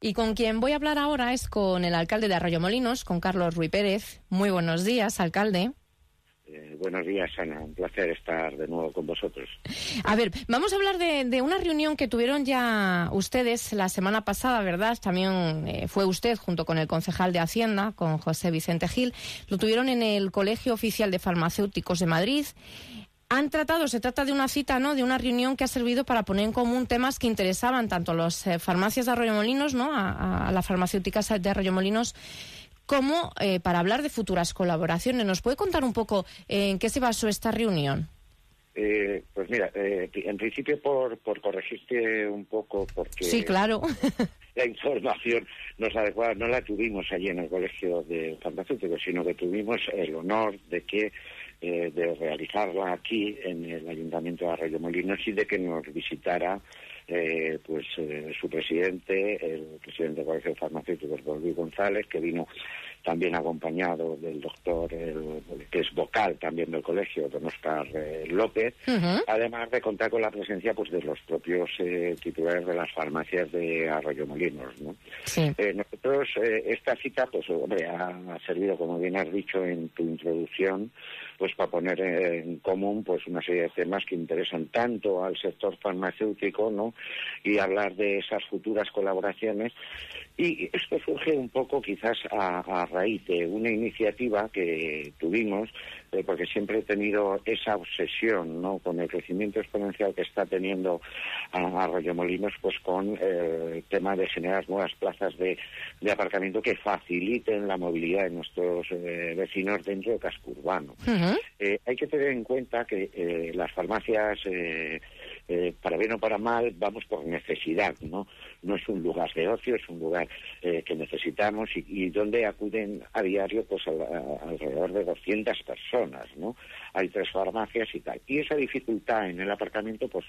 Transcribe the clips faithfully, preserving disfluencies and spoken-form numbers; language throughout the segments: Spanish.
Y con quien voy a hablar ahora es con el alcalde de Arroyomolinos, con Carlos Ruy Pérez. Muy buenos días, alcalde. Eh, buenos días, Ana. Un placer estar de nuevo con vosotros. A ver, vamos a hablar de, de una reunión que tuvieron ya ustedes la semana pasada, ¿verdad? También eh, fue usted junto con el concejal de Hacienda, con José Vicente Gil. Lo tuvieron en el Colegio Oficial de Farmacéuticos de Madrid. Han tratado, se trata de una cita, ¿no?, de una reunión que ha servido para poner en común temas que interesaban tanto a las eh, farmacias de Arroyomolinos, ¿no?, a, a las farmacéuticas de Arroyomolinos, como eh, para hablar de futuras colaboraciones. ¿Nos puede contar un poco eh, en qué se basó esta reunión? Eh, pues mira, eh, en principio por, por corregirte un poco, porque... Sí, claro. La información no es adecuada, no la tuvimos allí en el Colegio de Farmacéuticos, sino que tuvimos el honor de que eh, de realizarla aquí en el Ayuntamiento de Arroyomolinos y de que nos visitara eh, pues eh, su presidente, el presidente del Colegio de Farmacéuticos, Luis González, que vino también acompañado del doctor, el, que es vocal también del colegio, don Óscar eh, López, uh-huh. Además de contar con la presencia pues de los propios eh, titulares de las farmacias de Arroyomolinos, ¿no? Sí. Eh, nosotros, eh, esta cita, pues hombre, ha, ha servido, como bien has dicho en tu introducción, pues para poner en común pues una serie de temas que interesan tanto al sector farmacéutico, ¿no?, y hablar de esas futuras colaboraciones. Y esto surge un poco quizás a, a raíz de una iniciativa que tuvimos, eh, porque siempre he tenido esa obsesión, ¿no?, con el crecimiento exponencial que está teniendo a Arroyomolinos, pues con eh, el tema de generar nuevas plazas de, de aparcamiento que faciliten la movilidad de nuestros eh, vecinos dentro del casco urbano. Uh-huh. Eh, hay que tener en cuenta que eh, las farmacias, eh, eh, para bien o para mal, vamos por necesidad, ¿no? No es un lugar de ocio, es un lugar eh, que necesitamos y, y donde acuden a diario pues a, a, alrededor de doscientas personas, ¿no? Hay tres farmacias y tal. Y esa dificultad en el aparcamiento, pues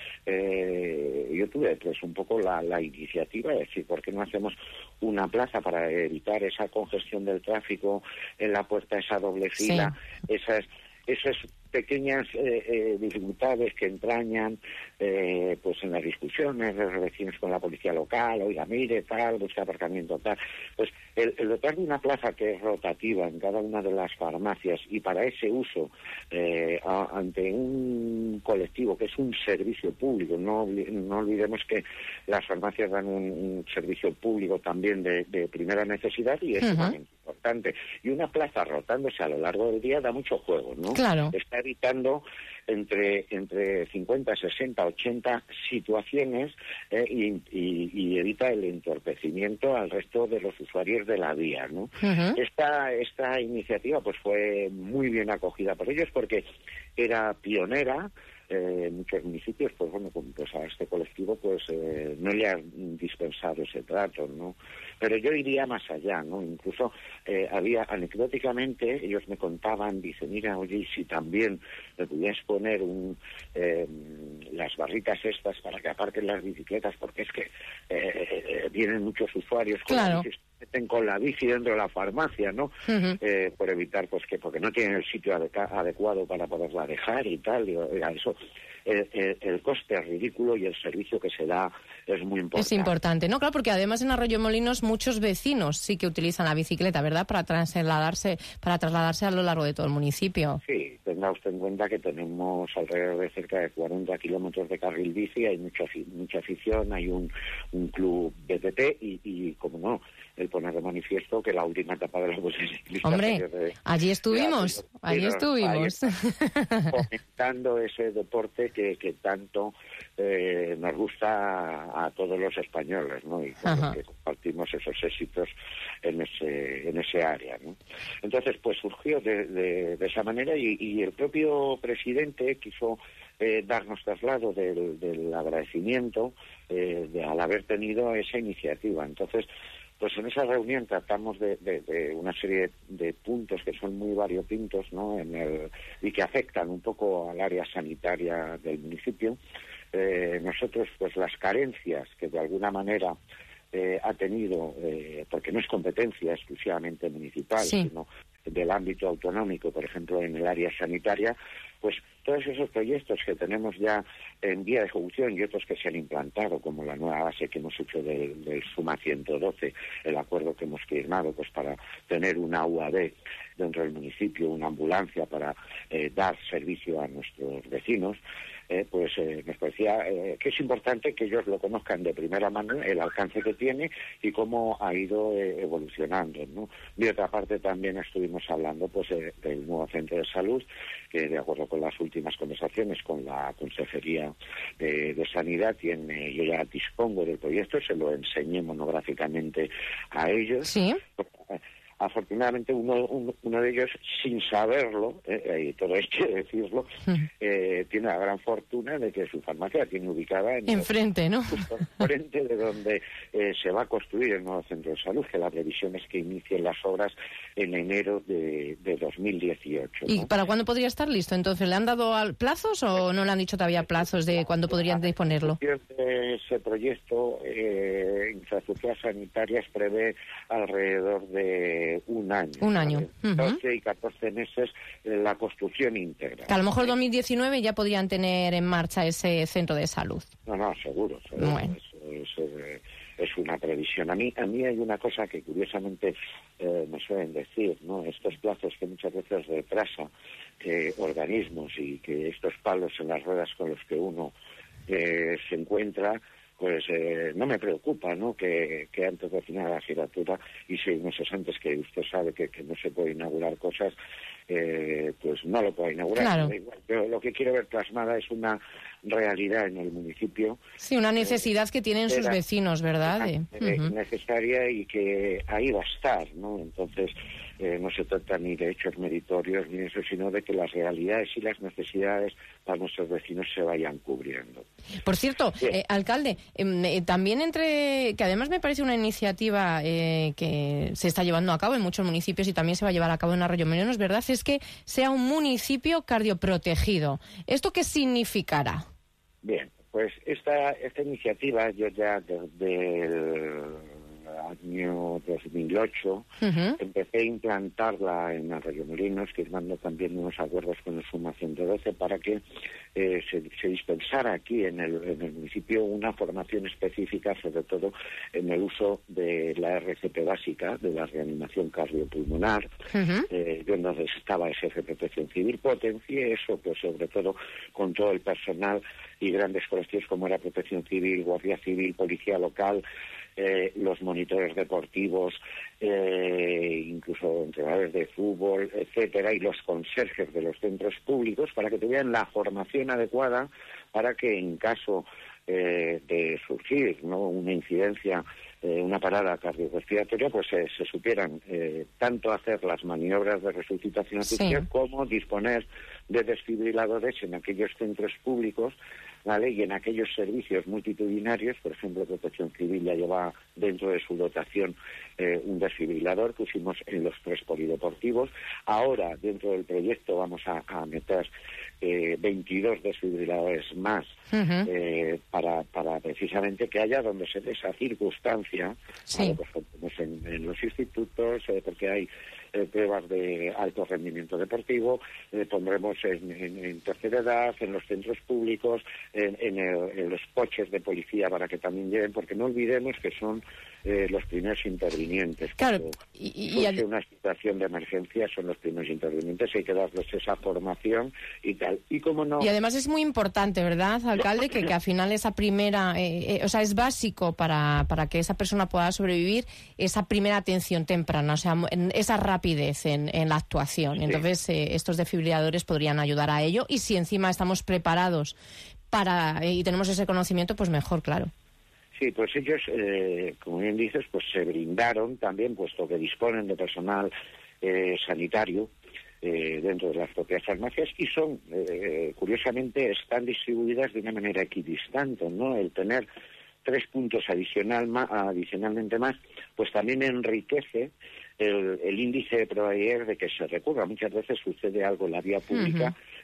eh, yo tuve pues un poco la, la iniciativa de decir, ¿por qué no hacemos una plaza para evitar esa congestión del tráfico en la puerta, esa doble fila, sí. esas esas pequeñas eh, eh, dificultades que entrañan eh, pues en las discusiones de los vecinos con la policía local, oiga, mire, tal, busca aparcamiento, tal. Pues el, el dotar de una plaza que es rotativa en cada una de las farmacias y para ese uso eh, a, ante un colectivo que es un servicio público, no, no olvidemos que las farmacias dan un, un servicio público también de, de primera necesidad y es uh-huh. sumamente importante. Y una plaza rotándose a lo largo del día da mucho juego, ¿no? Claro. Está evitando entre entre cincuenta, sesenta, ochenta situaciones eh, y, y, y evita el entorpecimiento al resto de los usuarios de la vía, ¿no? Uh-huh. Esta esta iniciativa pues fue muy bien acogida por ellos porque era pionera. Eh, en muchos municipios, pues bueno, pues a este colectivo pues eh, no le han dispensado ese trato, ¿no? Pero yo iría más allá, ¿no? Incluso eh, había, anecdóticamente, ellos me contaban, dicen, mira, oye, y si también me pudieras poner un, eh, las barritas estas para que aparquen las bicicletas, porque es que eh, vienen muchos usuarios con claro. la bici, meten con la bici dentro de la farmacia, ¿no? Uh-huh. Eh, por evitar, pues que, porque no tienen el sitio adeca- adecuado para poderla dejar y tal, y, oiga, eso, el, el, el coste es ridículo y el servicio que se da es muy importante. Es importante, ¿no? Claro, porque además en Arroyomolinos muchos vecinos sí que utilizan la bicicleta, ¿verdad? Para trasladarse, para trasladarse a lo largo de todo el municipio. Sí, tenga usted en cuenta que tenemos alrededor de cerca de cuarenta kilómetros de carril bici, hay mucha, mucha afición, hay un, un club B T T y, y, como no, el poner de manifiesto que la última etapa de la Vuelta Ciclista... Hombre, de, allí estuvimos, de, allí de, estuvimos. Fomentando ese deporte que, que tanto eh, nos gusta a, a todos los españoles, ¿no? Y que compartimos esos éxitos en ese en ese área, ¿no? Entonces, pues surgió de, de, de esa manera y, y el propio presidente quiso eh, darnos traslado del, del agradecimiento eh, de, al haber tenido esa iniciativa. Entonces, pues en esa reunión tratamos de, de, de una serie de puntos que son muy variopintos, ¿no? En el, y que afectan un poco al área sanitaria del municipio. Eh, nosotros, pues las carencias que de alguna manera eh, ha tenido, eh, porque no es competencia exclusivamente municipal, sí. sino del ámbito autonómico, por ejemplo, en el área sanitaria, pues todos esos proyectos que tenemos ya en vía de ejecución y otros que se han implantado, como la nueva base que hemos hecho del, del Suma ciento doce, el acuerdo que hemos firmado pues para tener una U A B dentro del municipio, una ambulancia para eh, dar servicio a nuestros vecinos, eh, pues eh, nos parecía eh, que es importante que ellos lo conozcan de primera mano, el alcance que tiene y cómo ha ido eh, evolucionando, ¿no? De otra parte también estuvimos hablando pues eh, del nuevo centro de salud, que de acuerdo con las últimas conversaciones con la Consejería de, de Sanidad, tiene, yo ya dispongo del proyecto, se lo enseñé monográficamente a ellos. Sí. Afortunadamente uno, uno, uno de ellos, sin saberlo, eh, y todo hay que decirlo, eh, tiene la gran fortuna de que su farmacia la tiene ubicada en enfrente, ¿no? Justo enfrente de donde eh, se va a construir el nuevo centro de salud, que la previsión es que inicien las obras en enero de, de dos mil dieciocho. ¿Y ¿no? para cuándo podría estar listo? Entonces, ¿le han dado plazos o no le han dicho todavía plazos de cuándo podrían disponerlo? Ese proyecto, eh, infraestructuras sanitarias, prevé alrededor de un año. Un año. Uh-huh. doce y catorce meses eh, la construcción íntegra. Que a lo mejor dos mil diecinueve ya podrían tener en marcha ese centro de salud. No, no, seguro. seguro. Bueno. Eso, eso, eh, es una previsión. A mí, a mí hay una cosa que curiosamente eh, me suelen decir, ¿no? Estos plazos que muchas veces retrasa eh, organismos y que estos palos en las ruedas con los que uno eh, se encuentra, pues eh, no me preocupa, ¿no? Que, que antes de final la legislatura y seis meses antes, que usted sabe que, que no se puede inaugurar cosas, eh, pues no lo puede inaugurar. Claro. Yo lo que quiero ver plasmada es una realidad en el municipio. Sí, una necesidad eh, que tienen sus vecinos, ¿verdad? Eh, uh-huh. Necesaria y que ahí va a estar, ¿no? Entonces, eh, no se trata ni de hechos meritorios ni eso, sino de que las realidades y las necesidades para nuestros vecinos se vayan cubriendo. Por cierto, eh, alcalde, eh, también entre, que además me parece una iniciativa eh, que se está llevando a cabo en muchos municipios y también se va a llevar a cabo en Arroyo-Molinos, es verdad, es que sea un municipio cardioprotegido. ¿Esto qué significará? Bien, pues esta esta iniciativa yo ya desde el año dos mil ocho uh-huh. empecé a implantarla en Arroyo-Molinos, firmando también unos acuerdos con el Suma ciento doce para que eh, se, se dispensara aquí en el, en el municipio una formación específica, sobre todo en el uso de la R C P básica, de la reanimación cardiopulmonar, uh-huh. eh, donde estaba ese F P Protección Civil. Potencié eso, pues sobre todo con todo el personal y grandes colectivos como era Protección Civil, Guardia Civil, Policía Local, eh, los monitores deportivos, eh, incluso entrenadores de fútbol, etcétera, y los conserjes de los centros públicos, para que tuvieran la formación adecuada para que en caso eh, de surgir, ¿no?, una incidencia, eh, una parada cardiorrespiratoria, pues eh, se supieran eh, tanto hacer las maniobras de resucitación artificial sí. como disponer de desfibriladores en aquellos centros públicos, ¿vale? Y en aquellos servicios multitudinarios, por ejemplo, Protección Civil ya lleva dentro de su dotación eh, un desfibrilador que pusimos en los tres polideportivos. Ahora, dentro del proyecto, vamos a, a meter eh, veintidós desfibriladores más uh-huh. eh, para, para precisamente que haya donde se dé esa circunstancia, sí. ¿vale? Pues, pues en, en los institutos, eh, porque hay Eh, pruebas de alto rendimiento deportivo, eh, pondremos en, en, en tercera edad, en los centros públicos, en, en, el, en los coches de policía para que también lleven, porque no olvidemos que son eh, los primeros intervinientes. Claro, Cuando y, y, surge y una situación de emergencia son los primeros intervinientes, hay que darles esa formación y tal. Y como no... Y además es muy importante, ¿verdad, alcalde? Que, que al final esa primera, eh, eh, o sea, es básico para, para que esa persona pueda sobrevivir, esa primera atención temprana, o sea, esa rapidez En, en la actuación. Sí. Entonces, eh, estos desfibriladores podrían ayudar a ello y si encima estamos preparados para eh, y tenemos ese conocimiento, pues mejor, claro. Sí, pues ellos, eh, como bien dices, pues se brindaron también, puesto que disponen de personal eh, sanitario eh, dentro de las propias farmacias y son, eh, curiosamente, están distribuidas de una manera equidistante, ¿no? El tener tres puntos adicional, ma, adicionalmente más, pues también enriquece El, el índice de probabilidad de que se recurra. Muchas veces sucede algo en la vía pública uh-huh.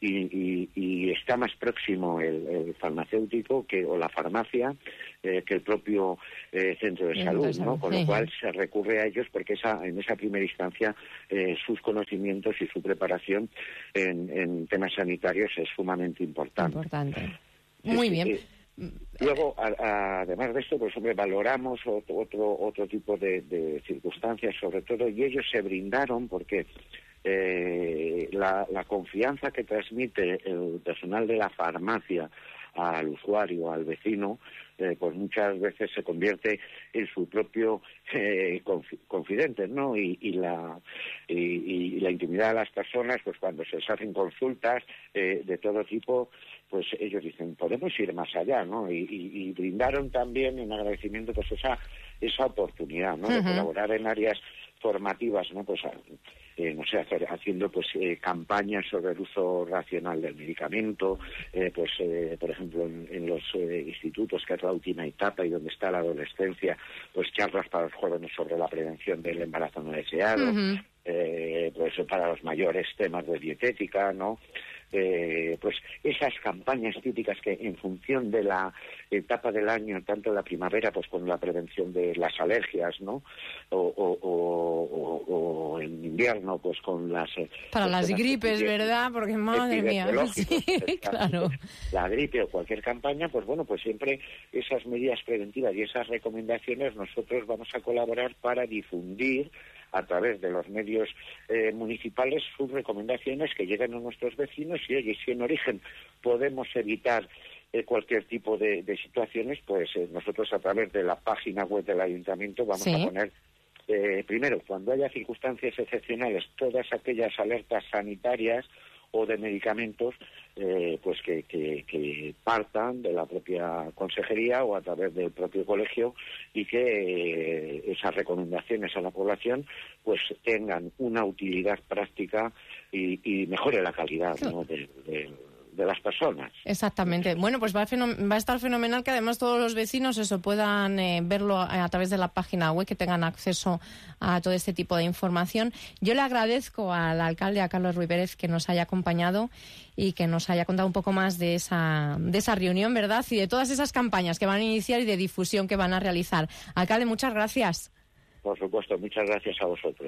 y, y, y está más próximo el, el farmacéutico que o la farmacia eh, que el propio eh, centro de salud, ¿no? Con lo cual se recurre a ellos porque esa en esa primera instancia eh, sus conocimientos y su preparación en, en temas sanitarios es sumamente importante. Importante. Muy sí, bien. Sí. Luego, a, a, además de esto, pues hombre, valoramos otro otro, otro tipo de, de circunstancias, sobre todo, y ellos se brindaron porque eh, la, la confianza que transmite el personal de la farmacia al usuario, al vecino, eh, pues muchas veces se convierte en su propio eh, confi confidente, ¿no? Y, y la y, y la intimidad de las personas, pues cuando se les hacen consultas eh, de todo tipo, pues ellos dicen, podemos ir más allá, ¿no? Y, y, y brindaron también en agradecimiento pues esa esa oportunidad, ¿no? Uh-huh. De colaborar en áreas formativas, ¿no? Pues eh, no sé, hacer, haciendo pues eh, campañas sobre el uso racional del medicamento, eh, pues eh, por ejemplo en, en los eh, institutos, que es la última etapa y donde está la adolescencia, pues charlas para los jóvenes sobre la prevención del embarazo no deseado, uh-huh. eh, pues para los mayores temas de dietética, ¿no? Eh, pues esas campañas típicas que en función de la etapa del año, tanto la primavera pues con la prevención de las alergias, ¿no? O, o, o, o en invierno pues con las para las gripes, ¿verdad? Porque madre mía, sí, claro. La gripe o cualquier campaña, pues bueno, pues siempre esas medidas preventivas y esas recomendaciones nosotros vamos a colaborar para difundir a través de los medios eh, municipales sus recomendaciones que lleguen a nuestros vecinos y, oye, si en origen podemos evitar eh, cualquier tipo de, de situaciones, pues eh, nosotros a través de la página web del ayuntamiento vamos ¿Sí? a poner, eh, primero, cuando haya circunstancias excepcionales, todas aquellas alertas sanitarias o de medicamentos, eh, pues que, que, que partan de la propia consejería o a través del propio colegio y que eh, esas recomendaciones a la población pues tengan una utilidad práctica y, y mejore la calidad, ¿no? de, de, de las personas. Exactamente. Bueno, pues va a, va a estar fenomenal que además todos los vecinos eso puedan eh, verlo a, a través de la página web, que tengan acceso a todo este tipo de información. Yo le agradezco al alcalde, a Carlos Ruiz Pérez, que nos haya acompañado y que nos haya contado un poco más de esa, de esa reunión, ¿verdad? Y de todas esas campañas que van a iniciar y de difusión que van a realizar. Alcalde, muchas gracias. Por supuesto, muchas gracias a vosotros.